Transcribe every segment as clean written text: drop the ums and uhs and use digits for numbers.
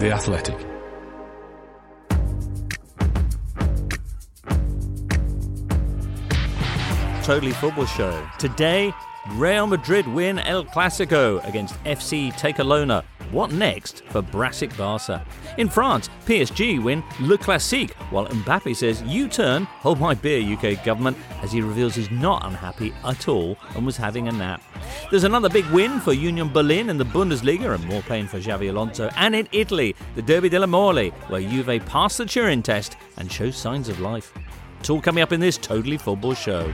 The Athletic. Totally Football Show. Today, Real Madrid win El Clasico against FC Tecalona. What next for Brassic Barca? In France, PSG win Le Classique, while Mbappe says, U-turn, hold my beer, UK government, as he reveals he's not unhappy at all and was having a nap. There's another big win for Union Berlin in the Bundesliga, and more pain for Xabi Alonso. And in Italy, the Derby della Mole, where Juve passed the Turin test and shows signs of life. It's all coming up in this Totally Football Show.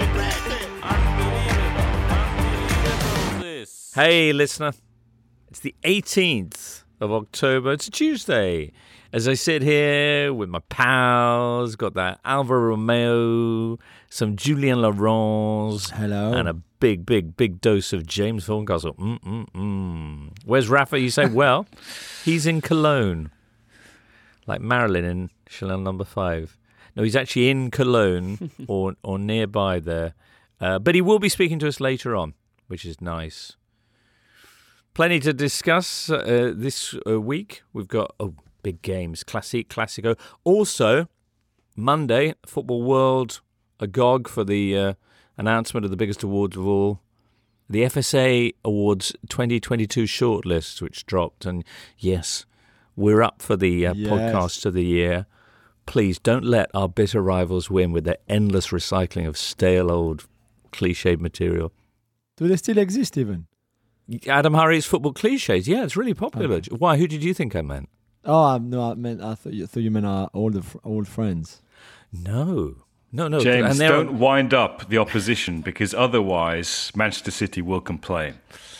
Hey, listener. It's the 18th of October. It's a Tuesday. As I sit here with my pals, got that Alvaro Romeo, some Julien Laurent. Hello. And a big dose of James Horncastle. Where's Rafa? You say, well, he's in Cologne. Like Marilyn in Chanel No. 5. No, he's actually in Cologne or nearby there. But he will be speaking to us later on, which is nice. Plenty to discuss this week. We've got big games, Classico. Also, Monday, Football World agog for the announcement of the biggest awards of all. The FSA Awards 2022 shortlist, which dropped. And yes, we're up for the podcast of the year. Please don't let our bitter rivals win with their endless recycling of stale old cliched material. Do they still exist even? Adam Hurrey's football cliches. Yeah, it's really popular. Okay. Why? Who did you think I meant? Oh, no, I thought you meant our old friends. No. James, don't wind up the opposition because otherwise Manchester City will complain.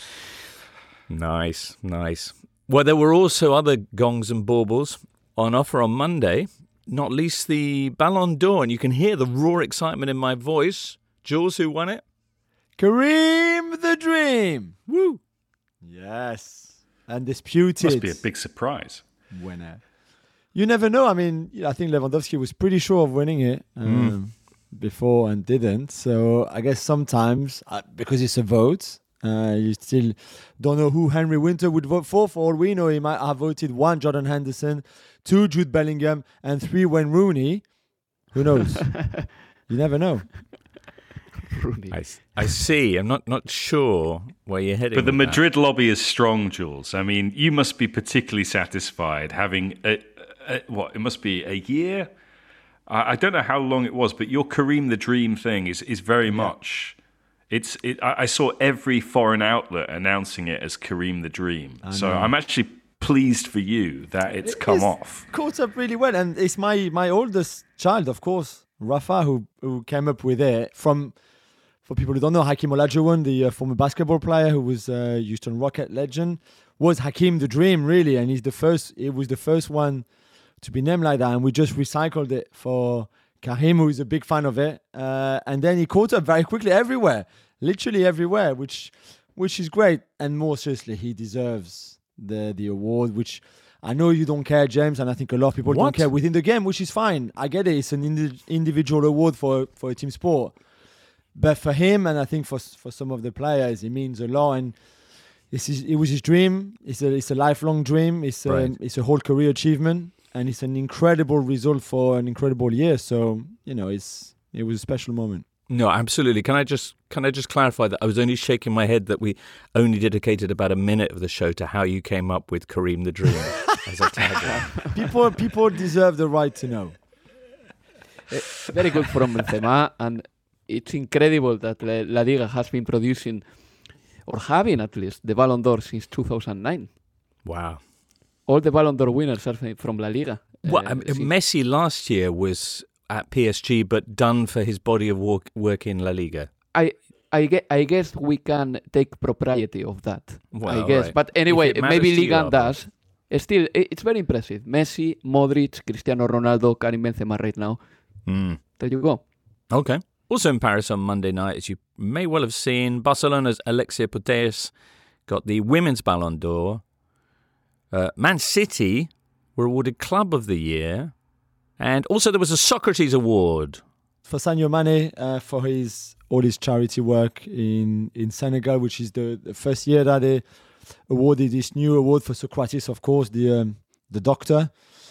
Nice. Well, there were also other gongs and baubles on offer on Monday, not least the Ballon d'Or, and you can hear the raw excitement in my voice. Jules, who won it? Kareem the Dream. Woo. Yes. Undisputed. Must be a big surprise. Winner. You never know. I mean, I think Lewandowski was pretty sure of winning it before and didn't. So I guess sometimes, because it's a vote, you still don't know who Henry Winter would vote for. For all we know, he might have voted 1, Jordan Henderson, 2, Jude Bellingham, and 3, Wayne Rooney. Who knows? You never know. I see. I'm not sure where you're heading. But the Madrid lobby is strong, Jules. I mean, you must be particularly satisfied having it must be a year. I don't know how long it was, but your Kareem the Dream thing is very much. I saw every foreign outlet announcing it as Kareem the Dream. So I'm actually pleased for you that it's come off. Caught up really well, and it's my oldest child, of course, Rafa, who came up with it from. For people who don't know, Hakeem Olajuwon, the former basketball player who was Houston Rocket legend, was Hakeem the Dream, really, and it was the first one to be named like that, and we just recycled it for Kareem, who is a big fan of it, and then he caught up very quickly everywhere, literally everywhere, which is great, and more seriously, he deserves the award, which I know you don't care, James, and I think a lot of people don't care within the game, which is fine. I get it, it's an individual award for a team sport. But for him, and I think for some of the players, it means a lot. And it was his dream. It's a lifelong dream. It's a whole career achievement, and it's an incredible result for an incredible year. So it was a special moment. No, absolutely. Can I just clarify that I was only shaking my head that we only dedicated about a minute of the show to how you came up with Kareem the Dream as a tagline. People deserve the right to know. Very good from Benzema, and it's incredible that La Liga has been producing, or having at least, the Ballon d'Or since 2009. Wow. All the Ballon d'Or winners are from La Liga. Well, Messi last year was at PSG, but done for his body of work in La Liga. I guess we can take propriety of that. Well, I guess. right. But anyway, maybe Liga you, does. Still, it's very impressive. Messi, Modric, Cristiano Ronaldo, Karim Benzema right now. There you go. Okay. Also in Paris on Monday night, as you may well have seen, Barcelona's Alexia Putellas got the Women's Ballon d'Or. Man City were awarded Club of the Year. And also there was a Socrates Award. For Sadio Mane, for all his charity work in Senegal, which is the first year that they awarded this new award for Socrates, of course, the the doctor.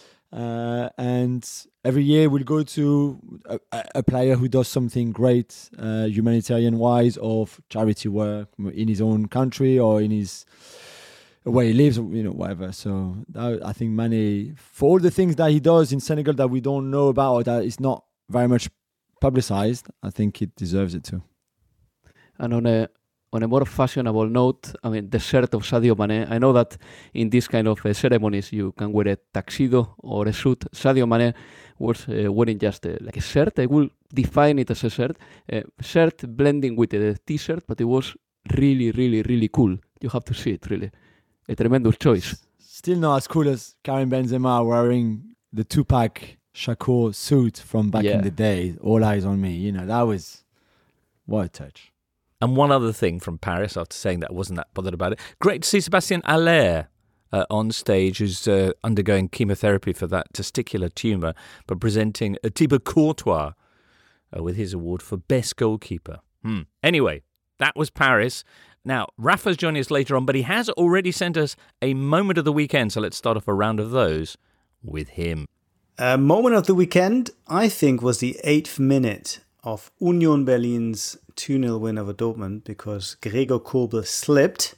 And every year we'll go to a player who does something great, humanitarian-wise, or charity work in his own country or in his where he lives, whatever. So I think Mané, for all the things that he does in Senegal that we don't know about or that is not very much publicized, I think it deserves it too. And on a more fashionable note, I mean, the shirt of Sadio Mané. I know that in this kind of ceremonies you can wear a tuxedo or a suit. Sadio Mané was wearing just like a shirt. I will define it as a shirt blending with a t-shirt, but it was really, really, really cool. You have to see it, really. A tremendous choice. Still not as cool as Karim Benzema wearing the Tupac Shakur suit from back in the day. All eyes on me. That was... What a touch. And one other thing from Paris, after saying that I wasn't that bothered about it. Great to see Sébastien Haller on stage, who's undergoing chemotherapy for that testicular tumour, but presenting Thibaut Courtois with his award for Best Goalkeeper. Anyway, that was Paris. Now, Rafa's joining us later on, but he has already sent us a moment of the weekend, so let's start off a round of those with him. Moment of the weekend, I think, was the 8th minute of Union Berlin's 2-0 win over Dortmund, because Gregor Kobel slipped,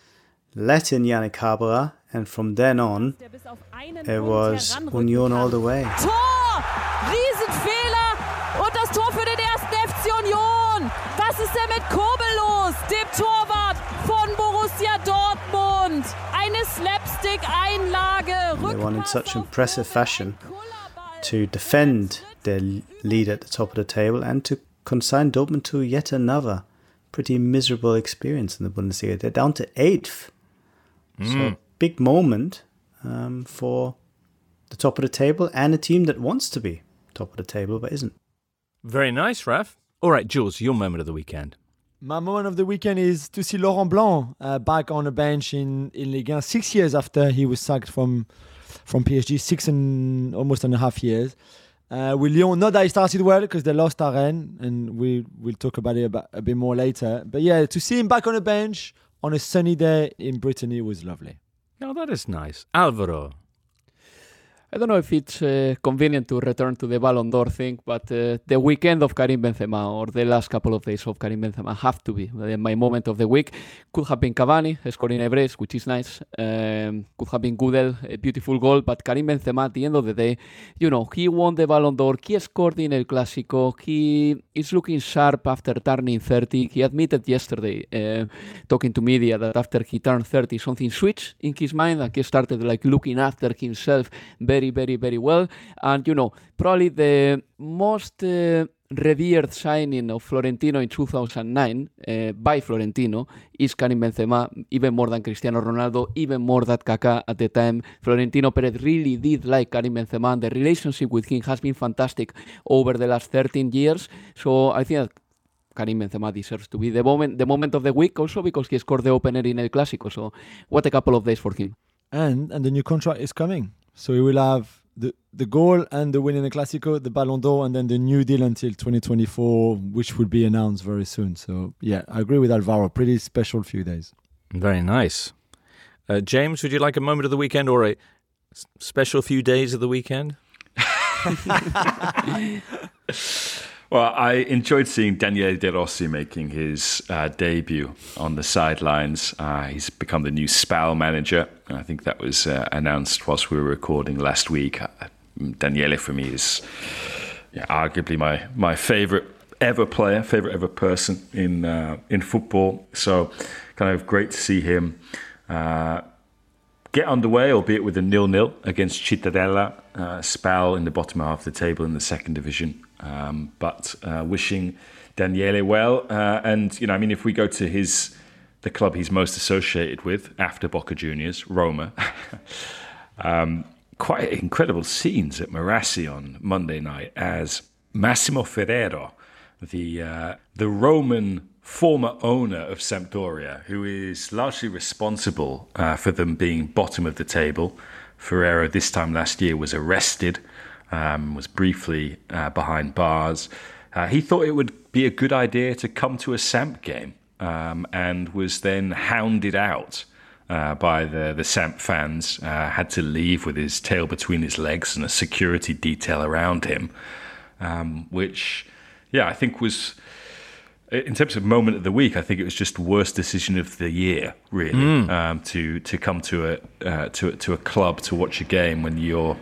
let in Yannick Haberer, and from then on, it was Union all the way. Tor! Riesenfehler! Und das Tor für den ersten FC Union! Was ist denn mit Kobel los? Dem Torwart von Borussia Dortmund! Eine Slapstick-Einlage! They won in such impressive fashion to defend their lead at the top of the table and to consign Dortmund to yet another pretty miserable experience in the Bundesliga. They're down to 8th. So big moment for the top of the table and a team that wants to be top of the table but isn't. Very nice, Raf. All right, Jules, your moment of the weekend. My moment of the weekend is to see Laurent Blanc back on a bench in Ligue 1 6 years after he was sacked from PSG, 6 and almost and a half years. With Lyon, not that he started well because they lost at Rennes, and we'll talk about it a bit more later. But yeah, to see him back on a bench on a sunny day in Brittany was lovely. Oh, that is nice. Alvaro. I don't know if it's convenient to return to the Ballon d'Or thing, but the weekend of Karim Benzema, or the last couple of days of Karim Benzema, have to be my moment of the week. Could have been Cavani scoring a brace, which is nice. Could have been Gudel, a beautiful goal. But Karim Benzema, at the end of the day, he won the Ballon d'Or. He scored in El Clásico. He is looking sharp after turning 30. He admitted yesterday, talking to media, that after he turned 30, something switched in his mind, and he started looking after himself very, very, very well. And, probably the most revered signing of Florentino in 2009 by Florentino is Karim Benzema, even more than Cristiano Ronaldo, even more than Kaká at the time. Florentino Perez really did like Karim Benzema, and the relationship with him has been fantastic over the last 13 years. So I think that Karim Benzema deserves to be the moment of the week, also because he scored the opener in El Clásico. So what a couple of days for him. And the new contract is coming. So he will have the goal and the win in the Clásico, the Ballon d'Or, and then the new deal until 2024, which will be announced very soon. So, yeah, I agree with Alvaro. Pretty special few days. Very nice. James, would you like a moment of the weekend or a special few days of the weekend? Well, I enjoyed seeing Daniele De Rossi making his debut on the sidelines. He's become the new Spal manager. I think that was announced whilst we were recording last week. Daniele, for me, is arguably my favourite ever player, favourite ever person in football. So kind of great to see him get underway, albeit with a 0-0 against Cittadella. Spal in the bottom half of the table in the second division. But wishing Daniele well. And, if we go to the club he's most associated with after Boca Juniors, Roma, quite incredible scenes at Marassi on Monday night as Massimo Ferrero, the Roman former owner of Sampdoria, who is largely responsible for them being bottom of the table. Ferrero this time last year was arrested. Was briefly behind bars. He thought it would be a good idea to come to a Samp game and was then hounded out by the Samp fans, had to leave with his tail between his legs and a security detail around him, which, I think was, in terms of moment of the week, I think it was just the worst decision of the year, really, to come to a club to watch a game when you're,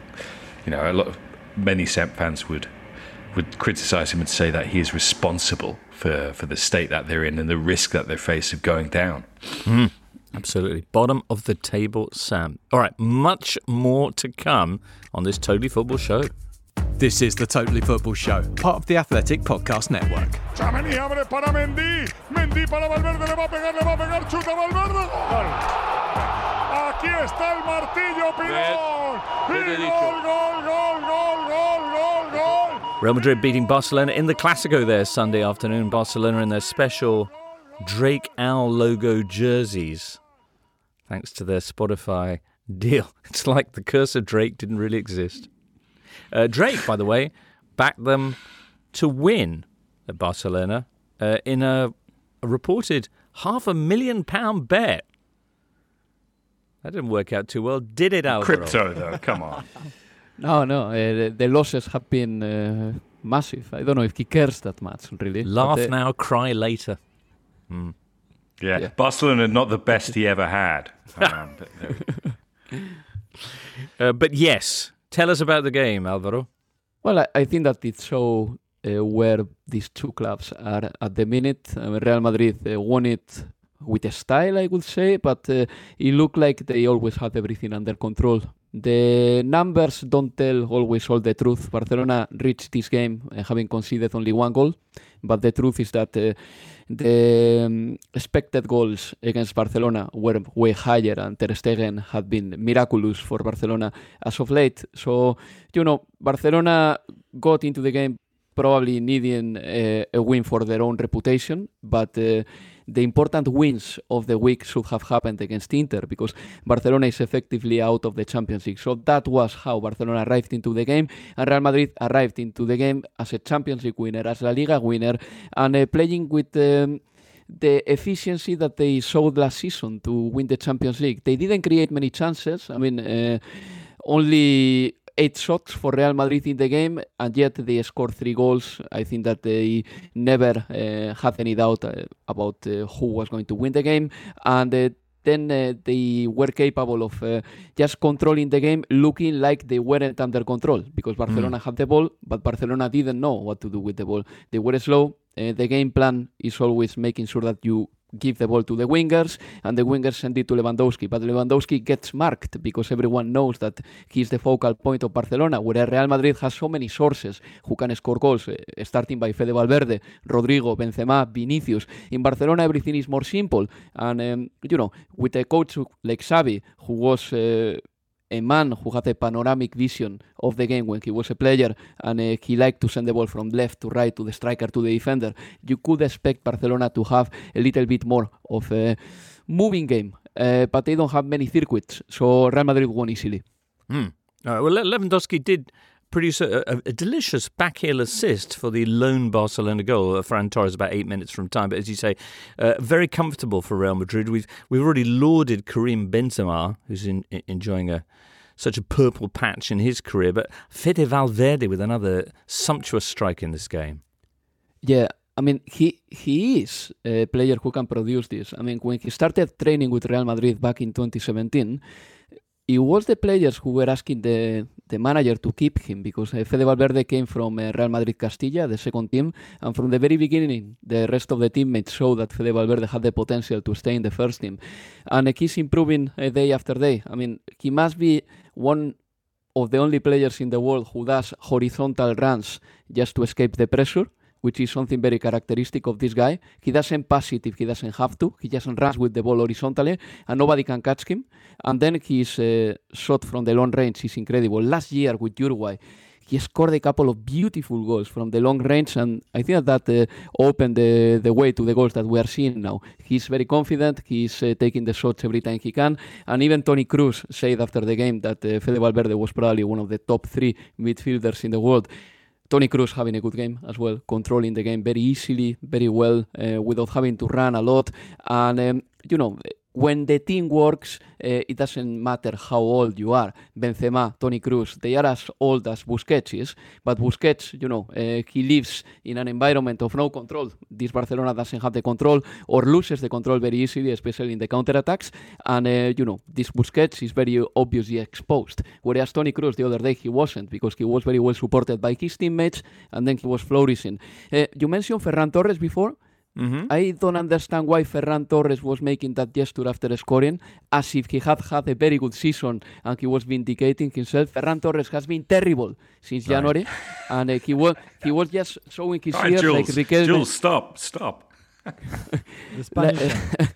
many Samp fans would criticise him and say that he is responsible for the state that they're in and the risk that they face of going down. Absolutely. Bottom of the table, Sam. All right, much more to come on this Totally Football show. This is the Totally Football Show, part of the Athletic Podcast Network. Tchouaméni abre para Mendy. Mendy para Valverde, le va a pegar, chuta Valverde. Gol. Aquí está el martillo, Pilón. Y gol. Real Madrid beating Barcelona in the Clásico there Sunday afternoon. Barcelona in their special Drake Owl logo jerseys, thanks to their Spotify deal. It's like the curse of Drake didn't really exist. Drake, by the way, backed them to win at Barcelona in a reported £500,000 bet. That didn't work out too well, did it, Alvaro? Crypto, though, come on. No, the losses have been massive. I don't know if he cares that much, really. Laugh now, cry later. Yeah, Barcelona not the best he ever had. But yes, tell us about the game, Alvaro. Well, I think that it shows where these two clubs are at the minute. Real Madrid won it with a style, I would say, but it looked like they always had everything under control. The numbers don't tell always all the truth. Barcelona reached this game having conceded only one goal, but the truth is that the expected goals against Barcelona were way higher, and Ter Stegen had been miraculous for Barcelona as of late. So, Barcelona got into the game probably needing a win for their own reputation, but the important wins of the week should have happened against Inter, because Barcelona is effectively out of the Champions League. So that was how Barcelona arrived into the game, and Real Madrid arrived into the game as a Champions League winner, as La Liga winner, and playing with the efficiency that they showed last season to win the Champions League. They didn't create many chances. I mean, only 8 shots for Real Madrid in the game, and yet they scored 3 goals. I think that they never had any doubt about who was going to win the game, and then they were capable of just controlling the game, looking like they weren't under control, because Barcelona had the ball, but Barcelona didn't know what to do with the ball. They were slow. The game plan is always making sure that you give the ball to the wingers, and the wingers send it to Lewandowski. But Lewandowski gets marked because everyone knows that he's the focal point of Barcelona, whereas Real Madrid has so many sources who can score goals, starting by Fede Valverde, Rodrigo, Benzema, Vinicius. In Barcelona, everything is more simple. And, with a coach like Xavi, who was a man who had a panoramic vision of the game when he was a player, and he liked to send the ball from left to right, to the striker, to the defender, you could expect Barcelona to have a little bit more of a moving game, but they don't have many circuits, so Real Madrid won easily. Well, Lewandowski did produce a delicious backheel assist for the lone Barcelona goal. Ferran Torres about 8 minutes from time, but as you say, very comfortable for Real Madrid. We've already lauded Karim Benzema, who's enjoying such a purple patch in his career, but Fede Valverde with another sumptuous strike in this game. Yeah, I mean, he is a player who can produce this. I mean, when he started training with Real Madrid back in 2017, it was the players who were asking the manager to keep him, because Fede Valverde came from Real Madrid Castilla, the second team, and from the very beginning, the rest of the teammates showed that Fede Valverde had the potential to stay in the first team. And he's improving day after day. I mean, he must be one of the only players in the world who does horizontal runs just to escape the pressure, which is something very characteristic of this guy. He doesn't pass it if he doesn't have to. He just runs with the ball horizontally, and nobody can catch him. And then his shot from the long range is incredible. Last year with Uruguay, he scored a couple of beautiful goals from the long range, and I think that opened the way to the goals that we are seeing now. He's very confident. He's taking the shots every time he can. And even Toni Kroos said after the game that Fede Valverde was probably one of the top 3 midfielders in the world. Toni Kroos having a good game as well, controlling the game very easily, very well, without having to run a lot. And, when the team works, it doesn't matter how old you are. Benzema, Toni Kroos, they are as old as Busquets is, but Busquets, he lives in an environment of no control. This Barcelona doesn't have the control or loses the control very easily, especially in the counterattacks. And, this Busquets is very obviously exposed. Whereas Toni Kroos, the other day, he wasn't, because he was very well supported by his teammates, and then he was flourishing. You mentioned Ferran Torres before. Mm-hmm. I don't understand why Ferran Torres was making that gesture after scoring, as if he had a very good season and he was vindicating himself. Ferran Torres has been terrible since January, and he was just showing his ears like Riquelme. Jules, stop. The Spanish guy.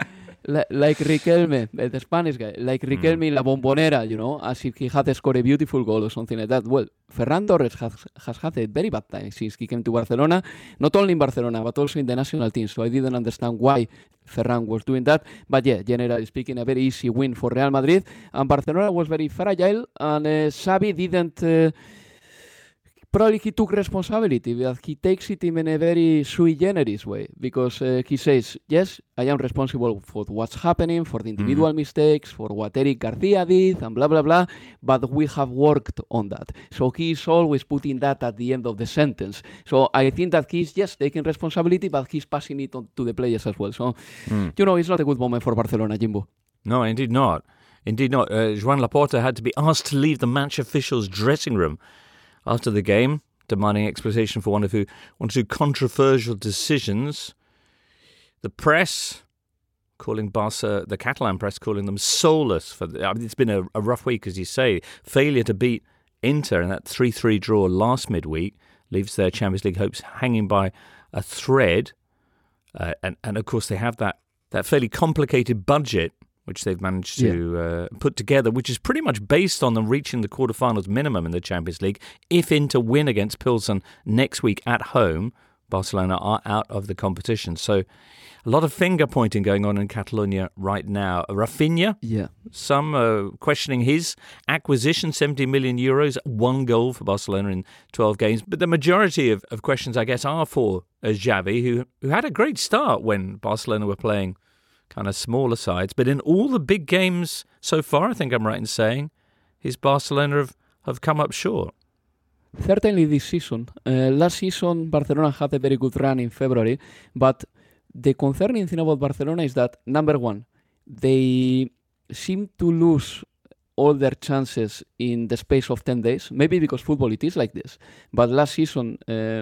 Like Riquelme, the Spanish guy, like Riquelme in La Bombonera, as if he had scored a beautiful goal or something like that. Well, Ferran Torres has had a very bad time since he came to Barcelona, not only in Barcelona, but also in the national team. So I didn't understand why Ferran was doing that. But yeah, generally speaking, a very easy win for Real Madrid. And Barcelona was very fragile, and Xavi didn't... Probably he took responsibility, but he takes it in a very sui generis way, because he says, yes, I am responsible for what's happening, for the individual mistakes, for what Eric Garcia did, and blah, blah, blah, but we have worked on that. So he's always putting that at the end of the sentence. So I think that he's just taking responsibility, but he's passing it on to the players as well. So, it's not a good moment for Barcelona, Jimbo. No, indeed not. Indeed not. Joan Laporta had to be asked to leave the match officials' dressing room after the game, demanding explanation for one or two controversial decisions. The press calling Barca, the Catalan press, calling them soulless. It's been a rough week, as you say. Failure to beat Inter in that 3-3 draw last midweek leaves their Champions League hopes hanging by a thread. And of course, they have that fairly complicated budget which they've managed to put together, which is pretty much based on them reaching the quarterfinals minimum in the Champions League. If Inter win against Pilsen next week at home, Barcelona are out of the competition. So a lot of finger-pointing going on in Catalonia right now. Rafinha, some questioning his acquisition, 70 million euros, 1 goal for Barcelona in 12 games. But the majority of questions, I guess, are for Xavi, who had a great start when Barcelona were playing kind of smaller sides. But in all the big games so far, I think I'm right in saying, his Barcelona have come up short. Certainly this season. Last season, Barcelona had a very good run in February, but the concerning thing about Barcelona is that, number one, they seem to lose all their chances in the space of 10 days, maybe because football it is like this. But last season,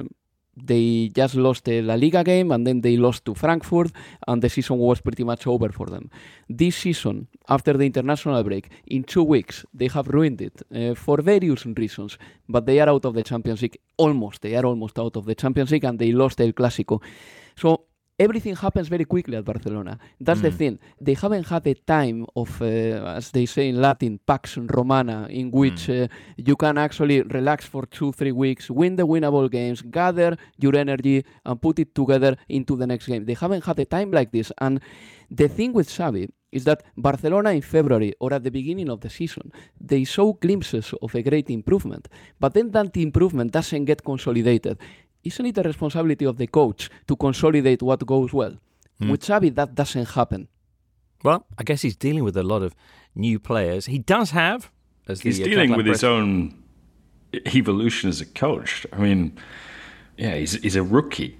they just lost the La Liga game, and then they lost to Frankfurt, and the season was pretty much over for them. This season, after the international break, in 2 weeks, they have ruined it for various reasons, but they are out of the Champions League almost. They are almost out of the Champions League, and they lost El Clásico. So everything happens very quickly at Barcelona. That's the thing. They haven't had a time of, as they say in Latin, pax romana, in which you can actually relax for 2-3 weeks, win the winnable games, gather your energy, and put it together into the next game. They haven't had a time like this. And the thing with Xavi is that Barcelona in February or at the beginning of the season, they show glimpses of a great improvement. But then that improvement doesn't get consolidated. Isn't it the responsibility of the coach to consolidate what goes well? With Xavi, that doesn't happen. Well, I guess he's dealing with a lot of new players. He does have... He's dealing with his own evolution as a coach. I mean, he's a rookie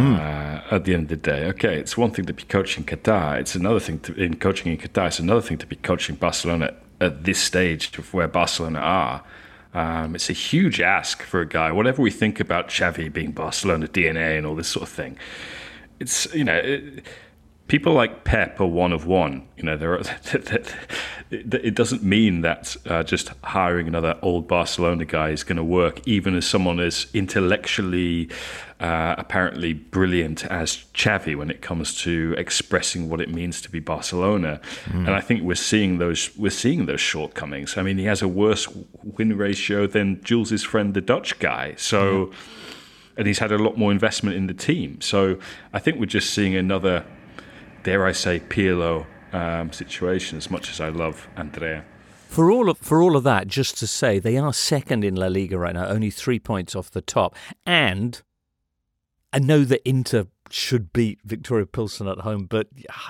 at the end of the day. Okay, it's one thing to be coaching Qatar. It's another thing coaching in Qatar. It's another thing to be coaching Barcelona at this stage of where Barcelona are. It's a huge ask for a guy. Whatever we think about Xavi being Barcelona DNA and all this sort of thing, it's people like Pep are one of one. It doesn't mean that just hiring another old Barcelona guy is going to work, even as someone as intellectually apparently brilliant as Xavi when it comes to expressing what it means to be Barcelona. And I think we're seeing those shortcomings. I mean, he has a worse win ratio than Jules' friend, the Dutch guy. So, and he's had a lot more investment in the team. So I think we're just seeing another, dare I say, Pirlo situation, as much as I love Andrea. For all of that, just to say, they are second in La Liga right now, only 3 points off the top. And I know that Inter should beat Victoria Pilsen at home, but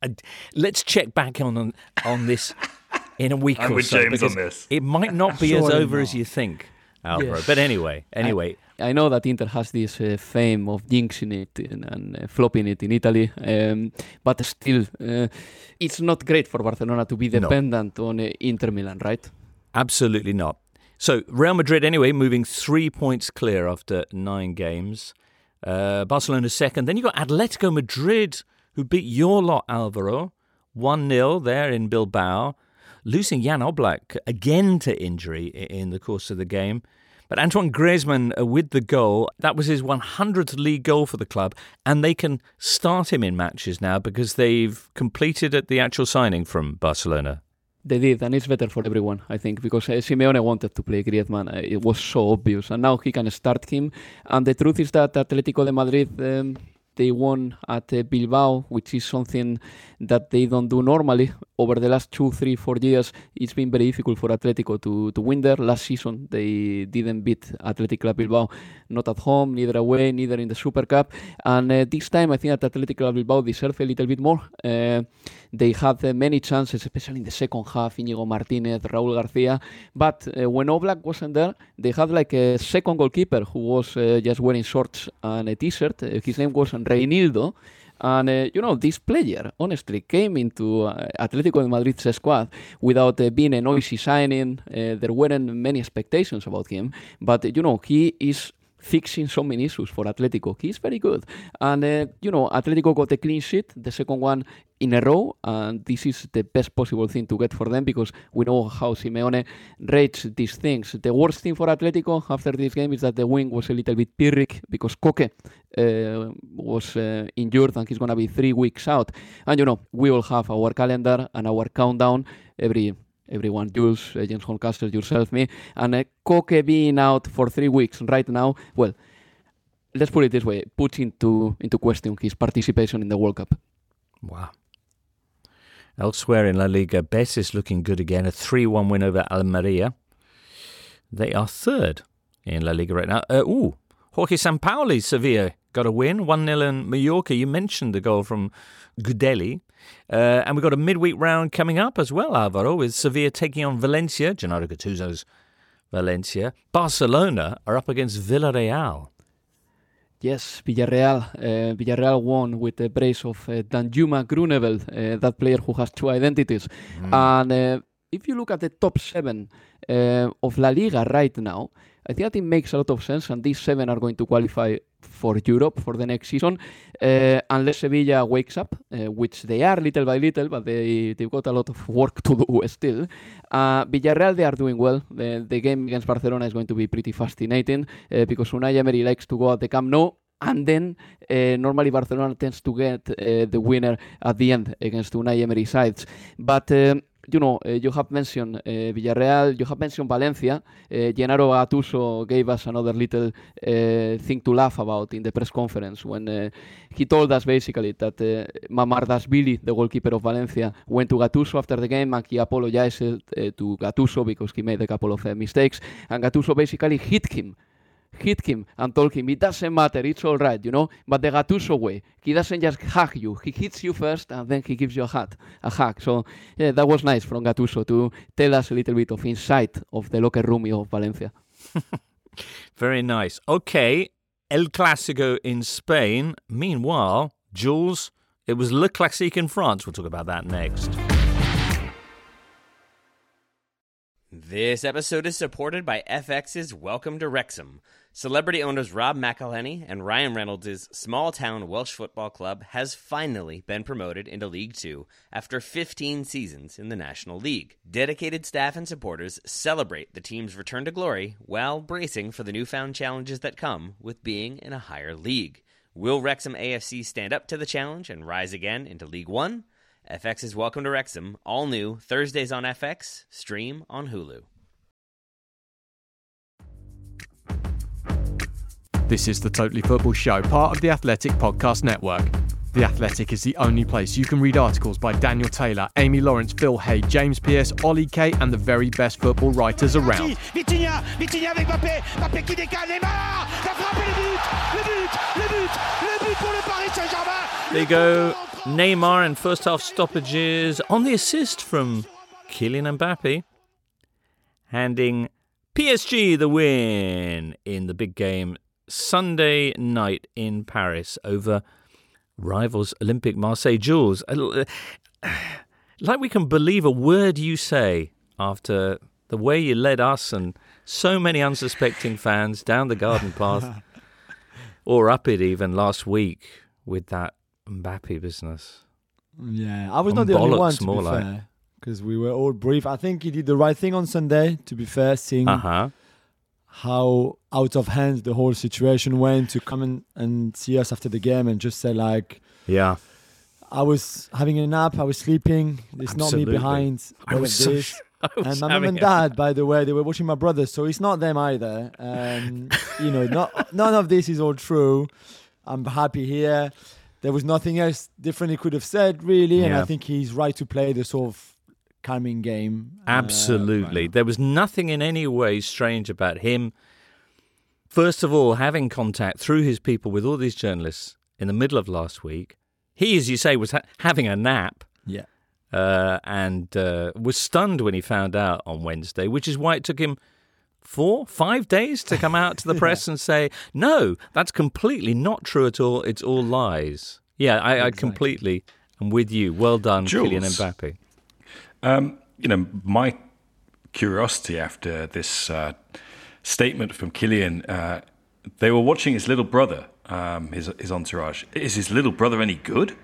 Let's check back on this in a week I'm or with so. James on this. It might not be as Surely over not. as you think, Alvaro. Yes. But anyway. I know that Inter has this fame of jinxing it and flopping it in Italy, but still, it's not great for Barcelona to be dependent on Inter Milan, right? Absolutely not. So Real Madrid, anyway, moving 3 points clear after 9 games. Barcelona second. Then you got Atletico Madrid, who beat your lot, Alvaro, 1-0 there in Bilbao, losing Jan Oblak again to injury in the course of the game. But Antoine Griezmann with the goal, that was his 100th league goal for the club, and they can start him in matches now because they've completed the actual signing from Barcelona. They did, and it's better for everyone, I think, because Simeone wanted to play Griezmann. It was so obvious, and now he can start him. And the truth is that Atletico de Madrid, they won at Bilbao, which is something that they don't do normally. Over the last 2, 3, 4 years, it's been very difficult for Atletico to win there. Last season, they didn't beat Athletic Club Bilbao, not at home, neither away, neither in the Super Cup. And this time, I think that Athletic Club Bilbao deserve a little bit more. They had many chances, especially in the second half, Íñigo Martínez, Raúl García. But when Oblak wasn't there, they had like a second goalkeeper who was just wearing shorts and a t-shirt. His name was Reinildo. And, this player, honestly, came into Atletico de Madrid's squad without being a noisy signing. There weren't many expectations about him. But, he is fixing so many issues for Atletico. He's very good. And, Atletico got a clean sheet, the second one in a row. And this is the best possible thing to get for them because we know how Simeone rates these things. The worst thing for Atletico after this game is that the wing was a little bit pyrrhic because Koke was injured and he's going to be 3 weeks out. And, we all have our calendar and our countdown everyone, Jules, James Horncastle, yourself, me, and Koke being out for 3 weeks right now, well, let's put it this way, puts into question his participation in the World Cup. Wow. Elsewhere in La Liga, Betis looking good again, a 3-1 win over Almeria. They are third in La Liga right now. Jorge Sampaoli, Sevilla, got a win, 1-0 in Mallorca. You mentioned the goal from Gudeli. And we've got a midweek round coming up as well, Alvaro, with Sevilla taking on Valencia, Gennaro Gattuso's Valencia. Barcelona are up against Villarreal. Yes, Villarreal. Villarreal won with the brace of Danjuma Groeneveld, that player who has 2 identities. And if you look at the top 7 of La Liga right now, I think that it makes a lot of sense, and these 7 are going to qualify for Europe for the next season, unless Sevilla wakes up, which they are little by little, but they've got a lot of work to do still. Villarreal, they are doing well. The game against Barcelona is going to be pretty fascinating because Unai Emery likes to go at the Camp Nou, and then normally Barcelona tends to get the winner at the end against Unai Emery sides. But you have mentioned Villarreal, you have mentioned Valencia. Gennaro Gattuso gave us another little thing to laugh about in the press conference when he told us basically that Mamardashvili, the goalkeeper of Valencia, went to Gattuso after the game and he apologized to Gattuso because he made a couple of mistakes, and Gattuso basically hit him and told him, it doesn't matter, it's all right, but the Gattuso way, he doesn't just hug you, he hits you first and then he gives you a hug. So yeah, that was nice from Gattuso to tell us a little bit of insight of the locker room of Valencia. Very nice. Okay, El Clásico in Spain. Meanwhile, Jules, it was Le Classique in France. We'll talk about that next. This episode is supported by FX's Welcome to Wrexham. Celebrity owners Rob McElhenney and Ryan Reynolds' small-town Welsh football club has finally been promoted into League Two after 15 seasons in the National League. Dedicated staff and supporters celebrate the team's return to glory while bracing for the newfound challenges that come with being in a higher league. Will Wrexham AFC stand up to the challenge and rise again into League One? FX's Welcome to Wrexham, all new, Thursdays on FX, stream on Hulu. This is the Totally Football Show, part of the Athletic Podcast Network. The Athletic is the only place you can read articles by Daniel Taylor, Amy Lawrence, Phil Hay, James Pearce, Ollie Kay, and the very best football writers around. Vitinha avec Mbappé, Mbappé qui décale, Neymar, la frappe et le but pour le Paris Saint-Germain. There you go. Neymar in first half stoppages on the assist from Kylian Mbappe, handing PSG the win in the big game Sunday night in Paris over rivals Olympique Marseille. Jules, like we can believe a word you say after the way you led us and so many unsuspecting fans down the garden path, or up it even last week with that Mbappe business. Yeah, I was not the only one, to be fair, because we were all brief. I think he did the right thing on Sunday, to be fair, seeing how out of hand the whole situation went, to come and see us after the game and just say, like, yeah, I was having a nap, I was sleeping, it's not me behind all of this. And my mum and dad, by the way, they were watching my brother, so it's not them either. None of this is all true. I'm happy here. There was nothing else different he could have said, really, and I think he's right to play the sort of calming game. Absolutely. There was nothing in any way strange about him. First of all, having contact through his people with all these journalists in the middle of last week. He, as you say, was having a nap. Yeah. And was stunned when he found out on Wednesday, which is why it took him 4-5 days to come out to the press and say, no, that's completely not true at all. It's all lies. Yeah, I completely am with you. Well done, Kylian Mbappe. My curiosity after this statement from Kylian, they were watching his little brother, his entourage. Is his little brother any good?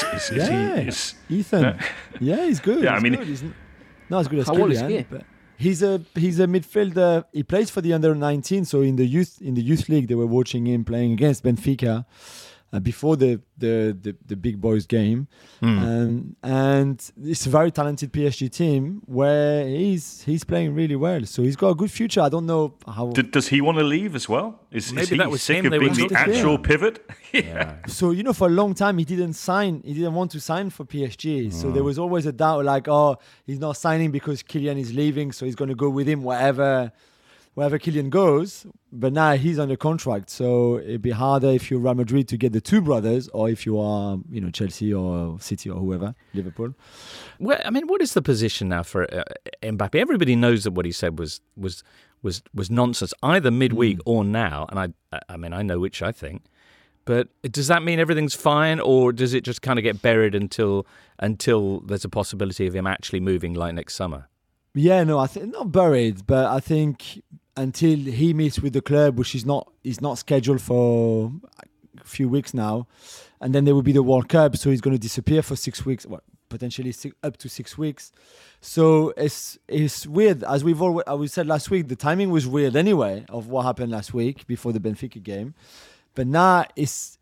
Is Ethan. Yeah, he's good. Yeah, he's not as good as How old is he? Kylian, but he's a midfielder. He plays for the under-19, so in the youth league they were watching him playing against Benfica before the big boys game, and it's a very talented PSG team where he's playing really well. So he's got a good future. I don't know how. Does he want to leave as well? Is he that was sick him. of being the actual pivot? Yeah. So for a long time he didn't want to sign for PSG. So there was always a doubt, like, oh, he's not signing because Kylian is leaving, so he's going to go with him wherever Kylian goes. But now he's under contract, so it'd be harder if you're Real Madrid to get the two brothers, or if you are, Chelsea or City or whoever, Liverpool. Well, I mean, what is the position now for Mbappe? Everybody knows that what he said was nonsense, either midweek or now, and I know which I think. But does that mean everything's fine, or does it just kind of get buried until there's a possibility of him actually moving like next summer? Yeah, no, I think not buried, but I think until he meets with the club, which is not scheduled for a few weeks now, and then there will be the World Cup, so he's going to disappear for 6 weeks, potentially up to 6 weeks. So it's weird, as we said last week. The timing was weird anyway of what happened last week before the Benfica game, but now it's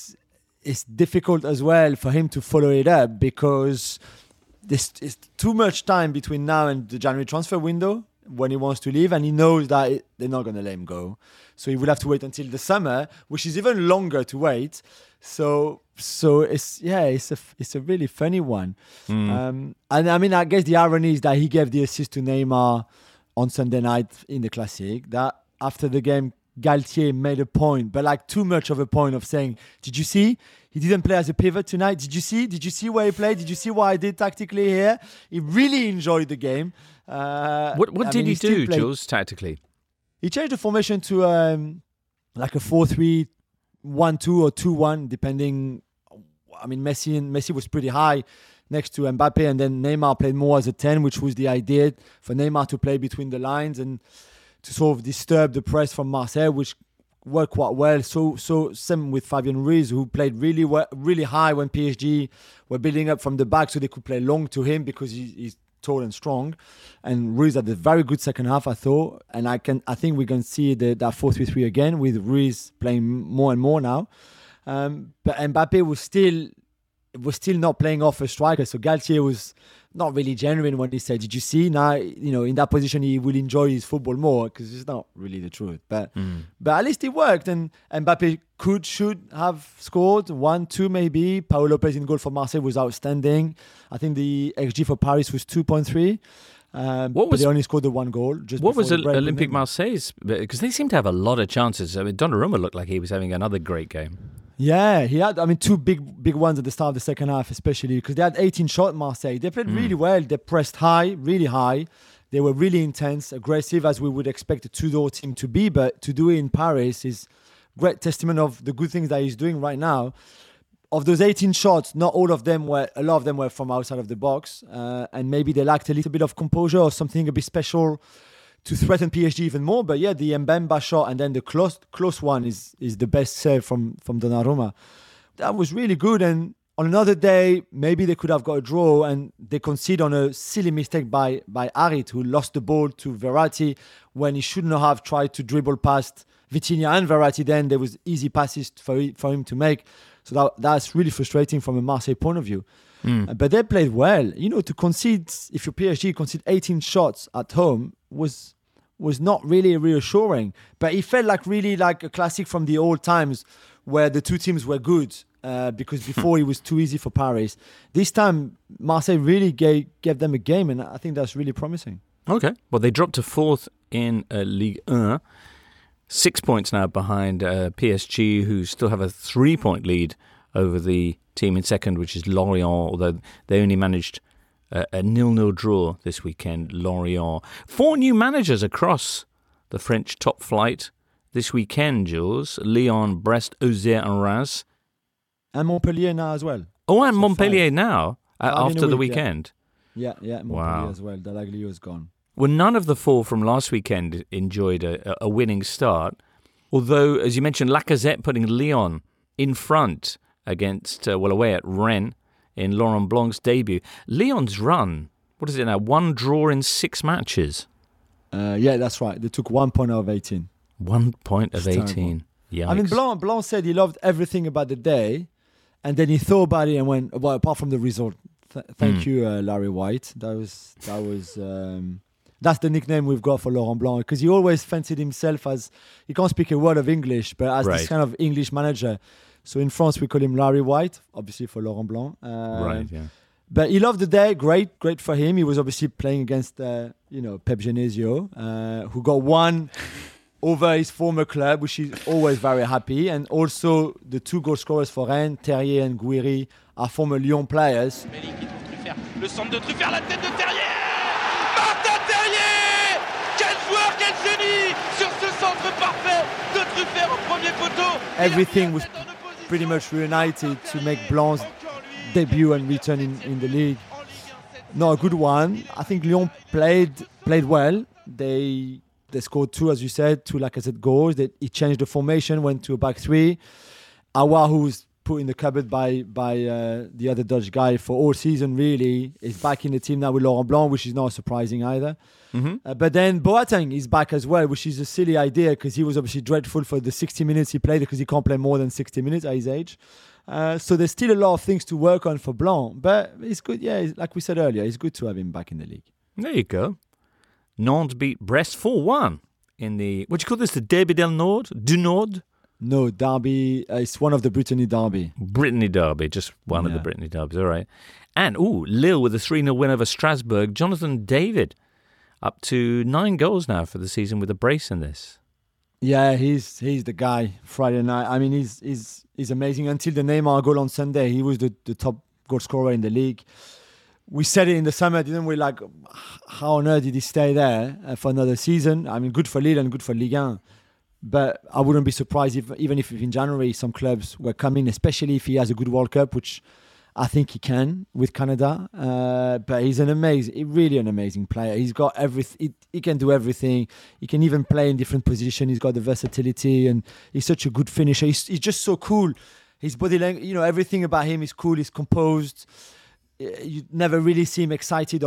difficult as well for him to follow it up because there's too much time between now and the January transfer window when he wants to leave, and he knows that they're not going to let him go. So he will have to wait until the summer, which is even longer to wait. So it's a really funny one. And I mean, I guess the irony is that he gave the assist to Neymar on Sunday night in the Classic. That after the game, Galtier made a point, but like too much of a point, of saying, did you see? He didn't play as a pivot tonight. Did you see? Did you see where he played? Did you see what I did tactically here? He really enjoyed the game. What did he do, Jules, tactically? He changed the formation to like a 4-3-1-2 or 2-1, depending. I mean, Messi was pretty high next to Mbappe, and then Neymar played more as a 10, which was the idea for Neymar to play between the lines and to sort of disturb the press from Marseille, which worked quite well. So same with Fabian Ruiz, who played really well, really high when PSG were building up from the back, so they could play long to him because he's tall and strong. And Ruiz had a very good second half, I thought. And I think we're going to see that 4-3-3 again, with Ruiz playing more and more now. But Mbappe was still not playing off a striker, so Galtier was not really genuine when he said, did you see? Now, in that position he will enjoy his football more, because it's not really the truth. But at least it worked, and Mbappe should have scored 1-2 maybe. Paul Lopez in goal for Marseille was outstanding. I think the XG for Paris was 2.3. But they only scored the one goal. What was Olympique Marseille's? Because they seem to have a lot of chances. I mean, Donnarumma looked like he was having another great game. Yeah, he had, two big ones at the start of the second half, especially because they had 18 shots, Marseille. They played really well. They pressed high, really high. They were really intense, aggressive, as we would expect a Tudor team to be. But to do it in Paris is great testament of the good things that he's doing right now. Of those 18 shots, a lot of them were from outside of the box. And maybe they lacked a little bit of composure or something a bit special to threaten PSG even more. But yeah, the Mbemba shot and then the close one is the best save from Donnarumma. That was really good. And on another day, maybe they could have got a draw, and they concede on a silly mistake by Harit, who lost the ball to Verratti when he shouldn't have tried to dribble past Vitinha and Verratti. Then there was easy passes for him to make. So that's really frustrating from a Marseille point of view. But they played well. To concede, if your PSG concede 18 shots at home was not really reassuring. But it felt really like a classic from the old times where the two teams were good because before it was too easy for Paris. This time, Marseille really gave them a game, and I think that's really promising. Okay. Well, they dropped to fourth in Ligue 1. 6 points now behind PSG, who still have a 3-point lead over the team in second, which is Lorient, although they only managed a 0-0 draw this weekend, Lorient. 4 new managers across the French top flight this weekend, Jules. Lyon, Brest, Auxerre and Reims. And Montpellier now as well. Oh, and so Montpellier now, after the weekend. Yeah, Montpellier as well. Dalaglio is gone. Well, none of the 4 from last weekend enjoyed a winning start. Although, as you mentioned, Lacazette putting Lyon in front against, away at Rennes in Laurent Blanc's debut. Lyon's run, what is it now, 1 draw in 6 matches? Yeah, that's right. They took 1 point out of 18. 1 point of 18. Yikes. Blanc said he loved everything about the day, and then he thought about it and went, well, apart from the result, thank you, Larry White. That's the nickname we've got for Laurent Blanc, because he always fancied himself as, he can't speak a word of English, but as this kind of English manager. So in France, we call him Larry White, obviously for Laurent Blanc. But he loved the day. Great for him. He was obviously playing against, Pep Genesio, who got one over his former club, which is always very happy. And also the 2 goal scorers for Rennes, Terrier and Gouiri, are former Lyon players. Le centre de Truffert, la tête de Terrier. Martin Terrier! Quel joueur, quel génie sur ce centre parfait de Truffert au premier poteau. Everything was pretty much reunited to make Blanc's debut and return in the league. No, a good one. I think Lyon played well. They scored 2, as you said, 2 Lacazette goals. He changed the formation, went to a back 3. Aouar, who was put in the cupboard by the other Dutch guy for all season, really, is back in the team now with Laurent Blanc, which is not surprising either. But then Boateng is back as well, which is a silly idea because he was obviously dreadful for the 60 minutes he played because he can't play more than 60 minutes at his age. So there's still a lot of things to work on for Blanc, but it's good. Yeah, like we said earlier, it's good to have him back in the league. There you go. Nantes beat Brest 4-1 in the, what do you call this, the Derby del Nord? Du Nord? No, Derby. It's one of the Brittany Derby. Brittany Derby, just one of the Brittany Derbys, all right. And, Lille with a 3-0 win over Strasbourg. Jonathan David up to 9 goals now for the season with a brace in this. Yeah, he's the guy. Friday night. I mean, he's amazing. Until the Neymar goal on Sunday, he was the top goal scorer in the league. We said it in the summer, didn't we? Like, how on earth did he stay there for another season? I mean, good for Lille and good for Ligue 1. But I wouldn't be surprised even if in January some clubs were coming, especially if he has a good World Cup, which I think he can with Canada. But he's really an amazing player. He's got everything. He can do everything. He can even play in different positions. He's got the versatility, and he's such a good finisher. He's just so cool. His body language, everything about him is cool. He's composed. You never really see him excited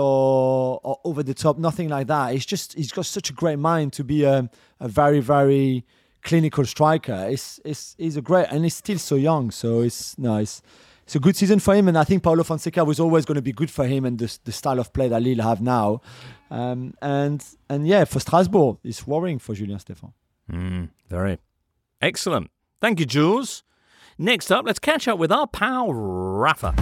or over the top. Nothing like that. He's got such a great mind to be a very, very clinical striker. He's a great, and he's still so young. So it's a good season for him, and I think Paulo Fonseca was always going to be good for him and the style of play that Lille have now. And for Strasbourg, it's worrying for Julien Stéphan. Very excellent. Thank you, Jules. Next up, let's catch up with our pal Rafa.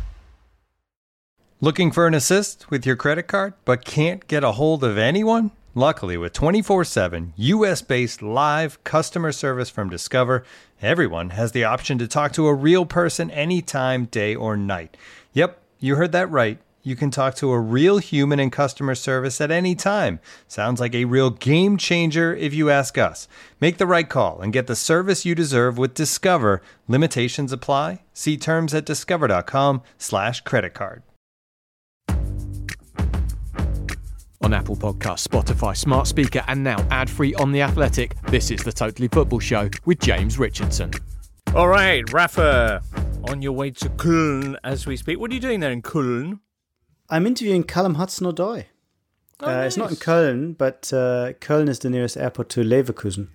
Looking for an assist with your credit card but can't get a hold of anyone? Luckily, with 24/7 US-based live customer service from Discover, everyone has the option to talk to a real person anytime, day or night. Yep, you heard that right. You can talk to a real human in customer service at any time. Sounds like a real game changer if you ask us. Make the right call and get the service you deserve with Discover. Limitations apply. See terms at discover.com/creditcard. On Apple Podcasts, Spotify, Smart Speaker, and now ad-free on The Athletic, this is the Totally Football Show with James Richardson. All right, Rafa, on your way to Köln as we speak. What are you doing there in Köln? I'm interviewing Callum Hudson-Odoi. Nice. It's not in Köln, but Köln is the nearest airport to Leverkusen.